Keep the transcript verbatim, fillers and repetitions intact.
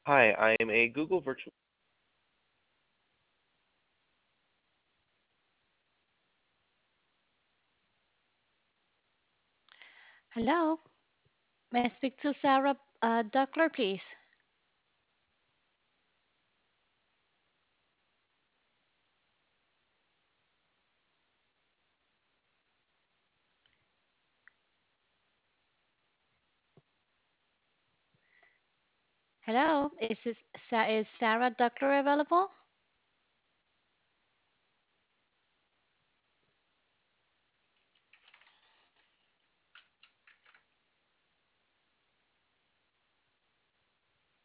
Hi, I am a Google virtual. Hello, may I speak to Sarah uh, Duckler, please? Hello, is this, Sa- is Sarah Duckler available?